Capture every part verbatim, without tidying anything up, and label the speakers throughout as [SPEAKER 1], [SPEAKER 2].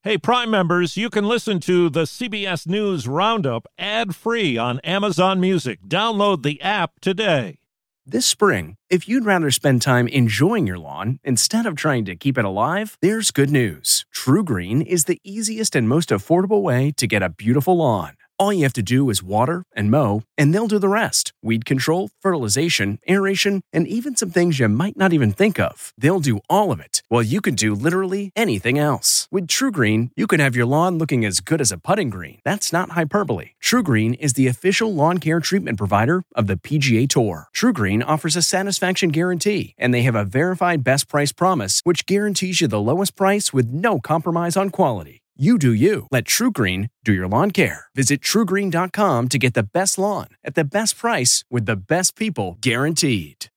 [SPEAKER 1] Hey, Prime members, you can listen to the C B S News Roundup ad-free on Amazon Music. Download the app today.
[SPEAKER 2] This spring, if you'd rather spend time enjoying your lawn instead of trying to keep it alive, there's good news. TruGreen is the easiest and most affordable way to get a beautiful lawn. All you have to do is water and mow, and they'll do the rest. Weed control, fertilization, aeration, and even some things you might not even think of. They'll do all of it, while you can do literally anything else. With TruGreen, you can have your lawn looking as good as a putting green. That's not hyperbole. TruGreen is the official lawn care treatment provider of the P G A Tour. TruGreen offers a satisfaction guarantee, and they have a verified best price promise, which guarantees you the lowest price with no compromise on quality. You do you. Let TruGreen do your lawn care. Visit True Green dot com to get the best lawn at the best price with the best people guaranteed.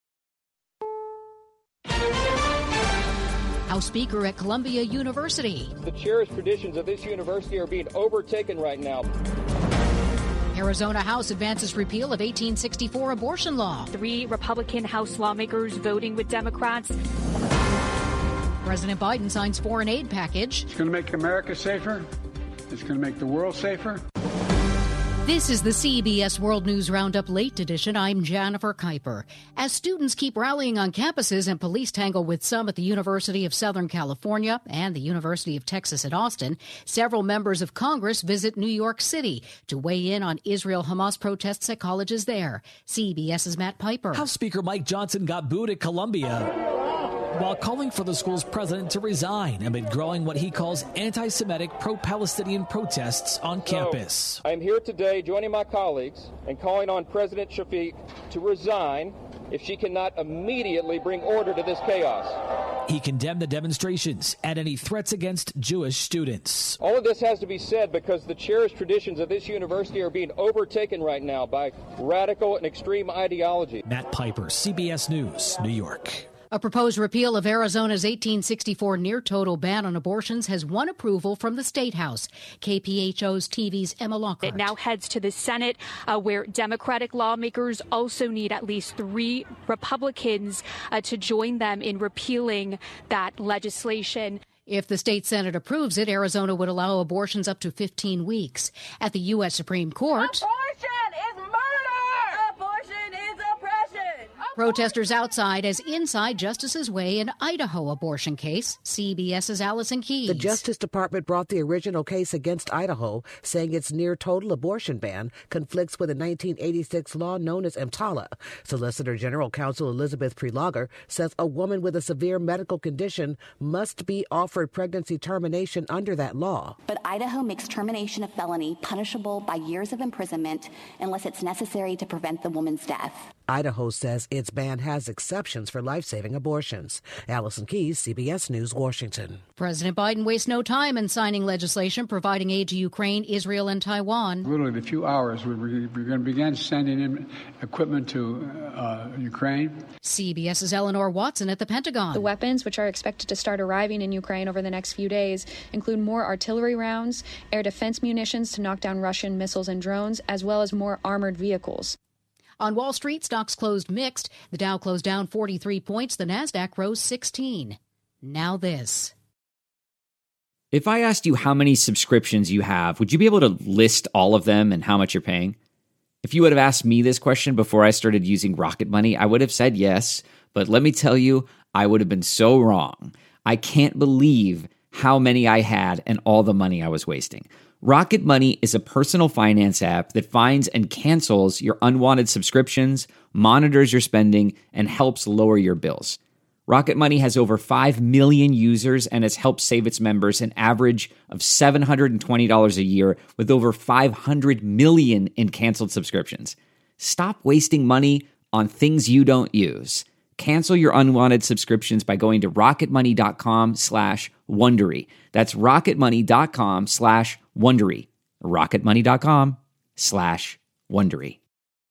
[SPEAKER 3] House Speaker at Columbia University.
[SPEAKER 4] The cherished traditions of this university are being overtaken right now.
[SPEAKER 3] Arizona House advances repeal of eighteen sixty-four abortion law.
[SPEAKER 5] Three Republican House lawmakers voting with Democrats.
[SPEAKER 3] President Biden signs foreign aid package.
[SPEAKER 6] It's going to make America safer. It's going to make the world safer.
[SPEAKER 3] This is the C B S World News Roundup Late Edition. I'm Jennifer Kuiper. As students keep rallying on campuses and police tangle with some at the University of Southern California and the University of Texas at Austin, several members of Congress visit New York City to weigh in on Israel-Hamas protests at colleges there. CBS's Matt Piper.
[SPEAKER 7] House Speaker Mike Johnson got booed at Columbia while calling for the school's president to resign amid growing what he calls anti-Semitic pro-Palestinian protests on campus.
[SPEAKER 4] So, I'm here today joining my colleagues and calling on President Shafiq to resign if she cannot immediately bring order to this chaos.
[SPEAKER 7] He condemned the demonstrations and any threats against Jewish students.
[SPEAKER 4] All of this has to be said because the cherished traditions of this university are being overtaken right now by radical and extreme ideology.
[SPEAKER 7] Matt Piper, C B S News, New York.
[SPEAKER 3] A proposed repeal of Arizona's eighteen sixty-four near-total ban on abortions has won approval from the State House. K P H O's T V's Emma Lockhart.
[SPEAKER 5] It now heads to the Senate, uh, where Democratic lawmakers also need at least three Republicans uh, to join them in repealing that legislation.
[SPEAKER 3] If the state Senate approves it, Arizona would allow abortions up to fifteen weeks. At the U S Supreme Court, protesters outside as inside justices weigh an Idaho abortion case. CBS's Allison Keyes.
[SPEAKER 8] The Justice Department brought the original case against Idaho, saying its near-total abortion ban conflicts with a nineteen eighty-six law known as EMTALA. Solicitor General Counsel Elizabeth Prelogar says a woman with a severe medical condition must be offered pregnancy termination under that law.
[SPEAKER 9] But Idaho makes termination of felony punishable by years of imprisonment unless it's necessary to prevent the woman's death.
[SPEAKER 8] Idaho says its ban has exceptions for life-saving abortions. Allison Keyes, C B S News, Washington.
[SPEAKER 3] President Biden wastes no time in signing legislation providing aid to Ukraine, Israel, and Taiwan.
[SPEAKER 6] Literally, in a few hours, we're, we're going to begin sending in equipment to uh, Ukraine.
[SPEAKER 3] CBS's Eleanor Watson at the Pentagon.
[SPEAKER 10] The weapons, which are expected to start arriving in Ukraine over the next few days, include more artillery rounds, air defense munitions to knock down Russian missiles and drones, as well as more armored vehicles.
[SPEAKER 3] On Wall Street, stocks closed mixed. The Dow closed down forty-three points. The Nasdaq rose sixteen. Now this.
[SPEAKER 11] If I asked you how many subscriptions you have, would you be able to list all of them and how much you're paying? If you would have asked me this question before I started using Rocket Money, I would have said yes. But let me tell you, I would have been so wrong. I can't believe how many I had and all the money I was wasting. Rocket Money is a personal finance app that finds and cancels your unwanted subscriptions, monitors your spending, and helps lower your bills. Rocket Money has over five million users and has helped save its members an average of seven hundred twenty dollars a year with over five hundred million in canceled subscriptions. Stop wasting money on things you don't use. Cancel your unwanted subscriptions by going to rocketmoney.com slash Wondery. That's rocketmoney.com slash Wondery. rocketmoney.com slash Wondery.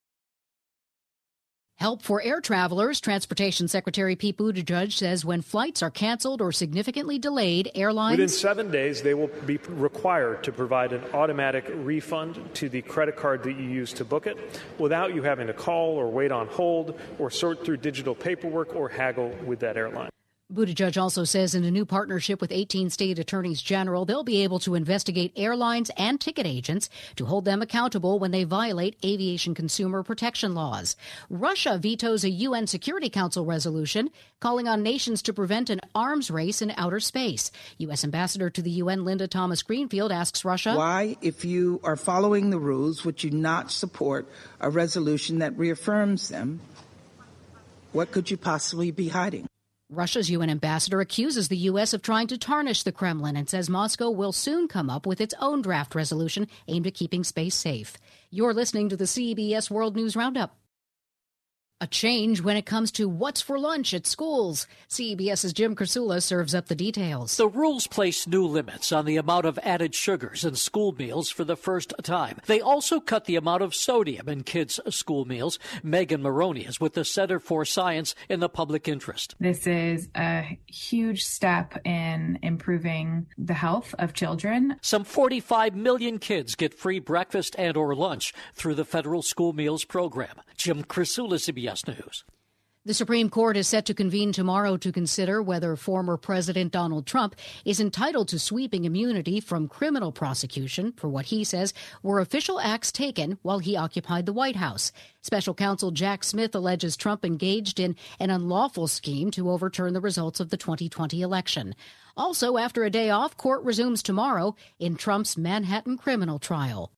[SPEAKER 3] Help for air travelers. Transportation Secretary Pete Buttigieg says when flights are canceled or significantly delayed, airlines...
[SPEAKER 12] Within seven days, they will be required to provide an automatic refund to the credit card that you use to book it without you having to call or wait on hold or sort through digital paperwork or haggle with that airline.
[SPEAKER 3] Buttigieg also says in a new partnership with eighteen state attorneys general, they'll be able to investigate airlines and ticket agents to hold them accountable when they violate aviation consumer protection laws. Russia vetoes a U N Security Council resolution calling on nations to prevent an arms race in outer space. U S. Ambassador to the U N Linda Thomas-Greenfield asks Russia,
[SPEAKER 13] why, if you are following the rules, would you not support a resolution that reaffirms them? What could you possibly be hiding?
[SPEAKER 3] Russia's U N ambassador accuses the U S of trying to tarnish the Kremlin and says Moscow will soon come up with its own draft resolution aimed at keeping space safe. You're listening to the C B S World News Roundup. A change when it comes to what's for lunch at schools. CBS's Jim Krasula serves up the details.
[SPEAKER 14] The rules place new limits on the amount of added sugars in school meals for the first time. They also cut the amount of sodium in kids' school meals. Megan Maroney is with the Center for Science in the Public Interest.
[SPEAKER 15] This is a huge step in improving the health of children.
[SPEAKER 14] Some forty-five million kids get free breakfast and or lunch through the federal school meals program. Jim Krasula, C B S News.
[SPEAKER 3] The Supreme Court is set to convene tomorrow to consider whether former President Donald Trump is entitled to sweeping immunity from criminal prosecution for what he says were official acts taken while he occupied the White House. Special counsel Jack Smith alleges Trump engaged in an unlawful scheme to overturn the results of the twenty twenty election. Also, after a day off, court resumes tomorrow in Trump's Manhattan criminal trial.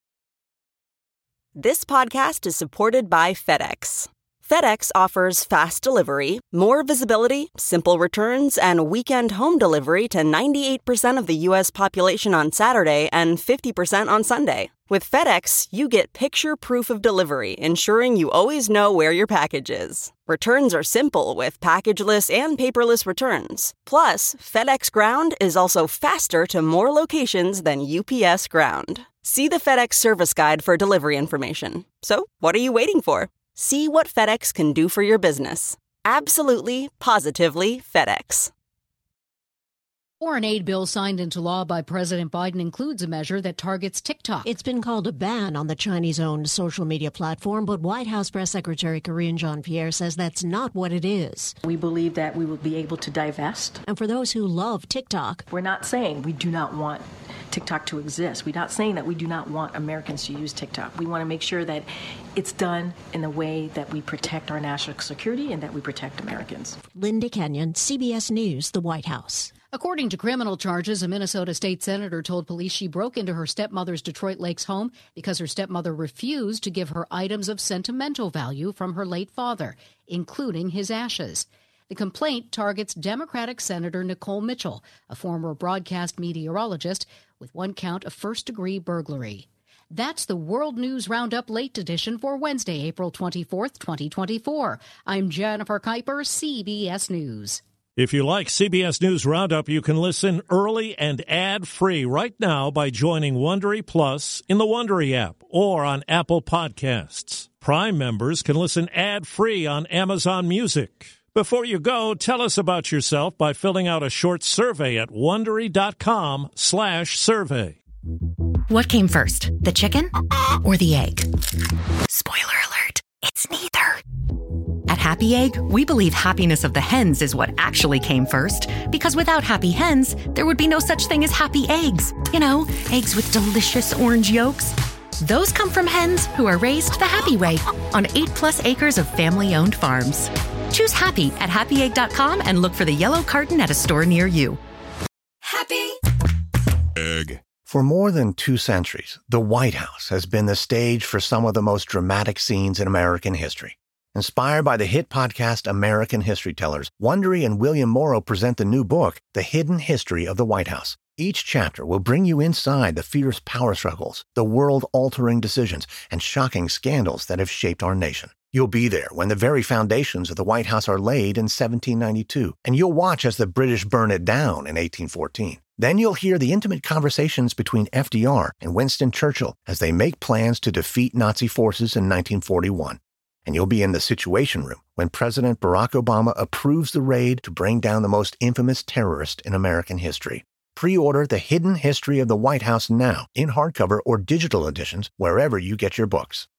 [SPEAKER 16] This podcast is supported by FedEx. FedEx offers fast delivery, more visibility, simple returns, and weekend home delivery to ninety-eight percent of the U S population on Saturday and fifty percent on Sunday. With FedEx, you get picture proof of delivery, ensuring you always know where your package is. Returns are simple with packageless and paperless returns. Plus, FedEx Ground is also faster to more locations than U P S Ground. See the FedEx service guide for delivery information. So, what are you waiting for? See what FedEx can do for your business. Absolutely, positively FedEx.
[SPEAKER 3] Foreign aid bill signed into law by President Biden includes a measure that targets TikTok.
[SPEAKER 17] It's been called a ban on the Chinese-owned social media platform, but White House Press Secretary Karine Jean-Pierre says that's not what it is.
[SPEAKER 18] We believe that we will be able to divest.
[SPEAKER 17] And for those who love TikTok,
[SPEAKER 18] we're not saying we do not want TikTok to exist. We're not saying that we do not want Americans to use TikTok. We want to make sure that it's done in a way that we protect our national security and that we protect Americans.
[SPEAKER 17] Linda Kenyon, C B S News, the White House.
[SPEAKER 3] According to criminal charges, a Minnesota state senator told police she broke into her stepmother's Detroit Lakes home because her stepmother refused to give her items of sentimental value from her late father, including his ashes. The complaint targets Democratic Senator Nicole Mitchell, a former broadcast meteorologist, with one count of first-degree burglary. That's the World News Roundup Late Edition for Wednesday, April twenty-fourth, twenty twenty-four. I'm Jennifer Kuiper, C B S News.
[SPEAKER 1] If you like C B S News Roundup, you can listen early and ad-free right now by joining Wondery Plus in the Wondery app or on Apple Podcasts. Prime members can listen ad-free on Amazon Music. Before you go, tell us about yourself by filling out a short survey at Wondery.com slash survey.
[SPEAKER 19] What came first, the chicken or the egg? Spoiler alert, it's neither. At Happy Egg, we believe happiness of the hens is what actually came first, because without happy hens, there would be no such thing as happy eggs. You know, eggs with delicious orange yolks. Those come from hens who are raised the happy way on eight plus acres of family-owned farms. Choose happy at happy egg dot com and look for the yellow carton at a store near you.
[SPEAKER 20] Happy Egg. For more than two centuries, the White House has been the stage for some of the most dramatic scenes in American history. Inspired by the hit podcast American History Tellers, Wondery and William Morrow present the new book, The Hidden History of the White House. Each chapter will bring you inside the fierce power struggles, the world-altering decisions, and shocking scandals that have shaped our nation. You'll be there when the very foundations of the White House are laid in seventeen ninety-two, and you'll watch as the British burn it down in eighteen fourteen. Then you'll hear the intimate conversations between F D R and Winston Churchill as they make plans to defeat Nazi forces in nineteen forty-one. And you'll be in the Situation Room when President Barack Obama approves the raid to bring down the most infamous terrorist in American history. Pre-order The Hidden History of the White House now in hardcover or digital editions wherever you get your books.